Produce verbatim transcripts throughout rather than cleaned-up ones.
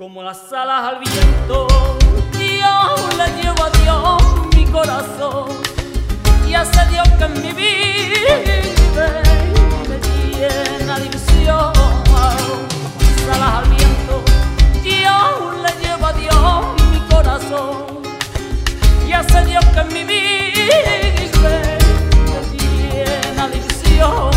como las alas al viento. Dios le llevo a Dios mi corazón y hace Dios que en mi vida me llena de ilusión. Las alas al viento, Dios le llevo a Dios mi corazón y hace Dios que en mi vida me llena de ilusión.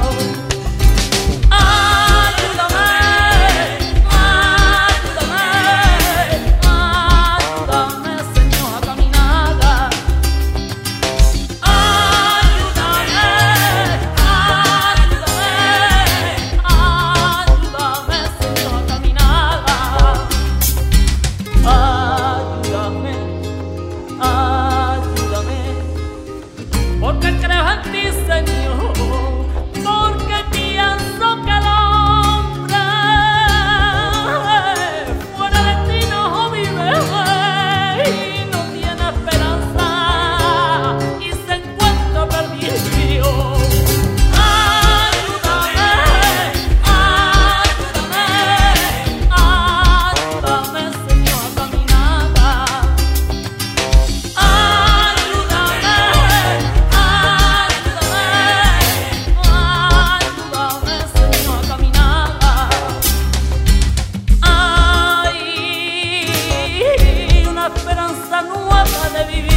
Porque creo en ti, Señor, porque pienso que el hombre fuera de ti no vive y no tiene esperanza y se encuentra perdido. Ayúdame, ayúdame, ayúdame, Señor, a caminar. Esperanza nueva de vivir.